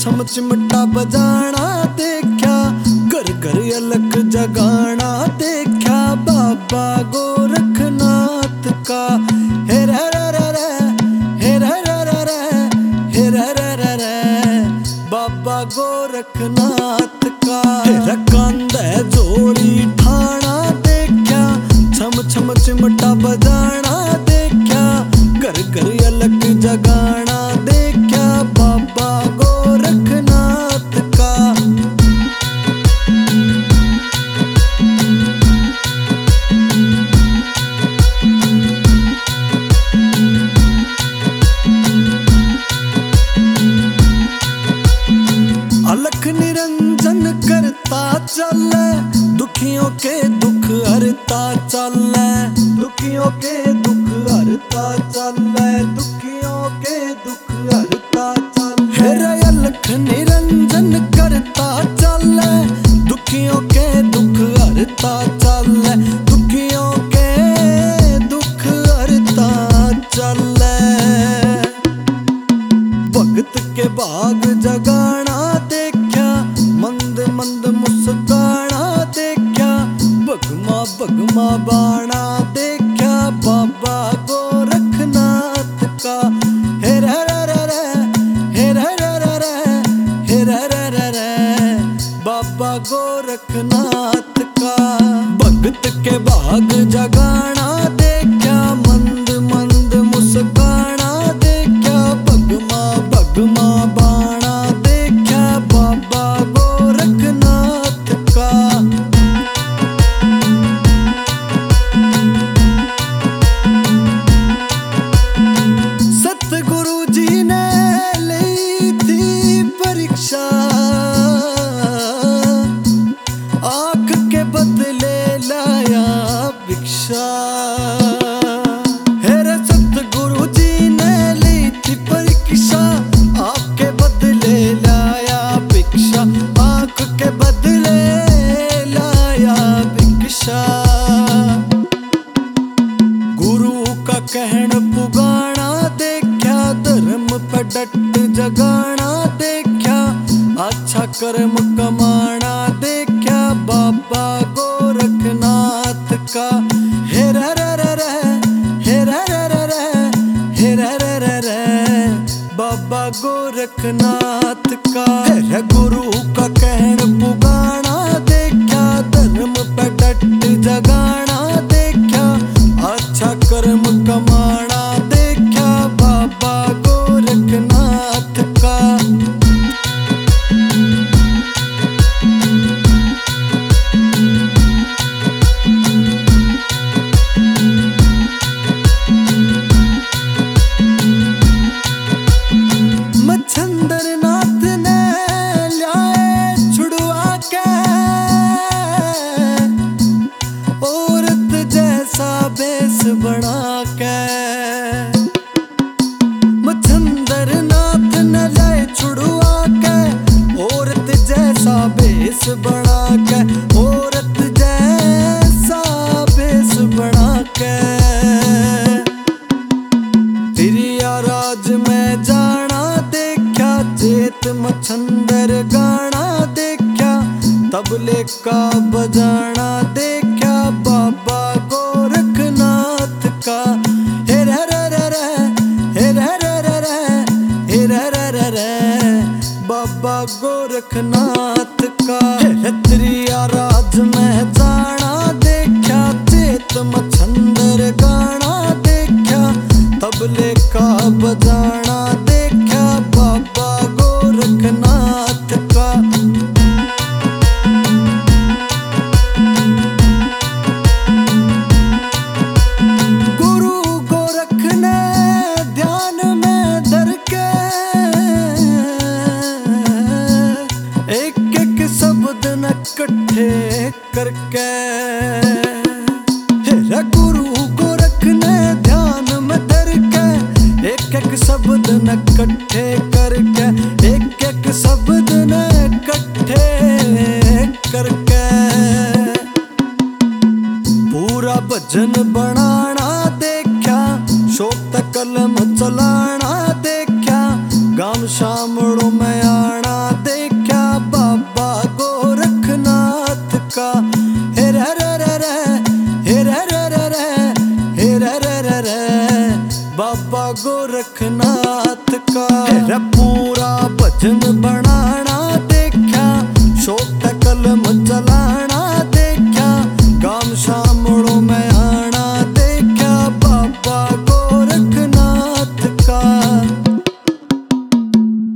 छम चिमटा बजाना देखा, घर घर अलख जगाना देखा बाबा गोरखनाथ का। हे रे रे रे रे, हे रे रे रे रे, हे रे रे रे रे, बाबा गोरखनाथ का। कंधे जोड़ी ठाना देखा, छम छम चिमटा बजाना देखा, घर घर अलख जगाना देखा बाबा गोरखनाथ का। अलख निरंजन करता चले, दुखियों के दुख हरता चले, दुखियों के दुख हरता चले, दुखियों के दुख हरता चले। हेरे अलख निरंजन करता चले, दुखियों के दुख हरता चले, दुखियों के दुख हरता चले। भगत के भाग जगाना देखा, मंद मंद मुस्काना देखा, भगमा भगमा बाणा देखा बाबा गोरखनाथ का। हे रे रे रे रे, हे रे रे रे रे, हे रे रे रे रे, बाबा गोरखनाथ का। भगत के भाग जगाना देखा, मंद मंद मुस्काना देखा, भगमा भगमा बाणा देखा बाबा गोरखनाथ का। सतगुरु जी ने ली थी परीक्षा, आंख के बदले लाया भिक्षा। हेरे सतगुरु जी ने ली थी परीक्षा, आंख के बदले लाया भिक्षा, आंख के बदले लाया भिक्षा। गुरु का कहन पुगाना देखा, धर्म पे डट जगाना देखा, अच्छा कर्म कमाना देखा बाबा गोरखनाथ का। हे रे रे रे रे, हे रे रे रे रे, हे रे रे रे रे, बाबा गोरखनाथ का। हे गुरु का कहन पुगाना देखा, धर्म पे डट जगाना देखा, अच्छा कर्म कमाना देखा बाबा गोरखनाथ का। मच्छंदरनाथ ने लाए छुड़वा के, औरत जैसा भेष बना के। मच्छंदरनाथ ने लाए छुड़वा के, औरत जैसा भेष बना के, औरत जैसा भेष बना के। तिरिया राज में जाना देखा, चेत मच्छंदर गाना देखा, तबले का बजाना देखा बाबा गोरखनाथ का। हे रे रे रे रे, हे रे रे रे रे, हे रे रे रे रे, बाबा गोरखनाथ का। तिरिया राज में जाना देखा, चेत मच्छंदर गाना देखा, तबले का बजाना देखा बाबा गोरखनाथ का। गुरु गोरख ने ध्यान में धर के, एक एक शब्द न इकट्ठे करके। हे गुरु गोरख ने ध्यान में धर के, एक एक शब्द न इकट्ठे करके, एक एक शब्द न इकट्ठे करके। पूरा भजन बनाना देखा, शोक कलम चलाना देखा, गाम शामड़ों में आना बाबा गोरखनाथ का। पूरा भजन बनाना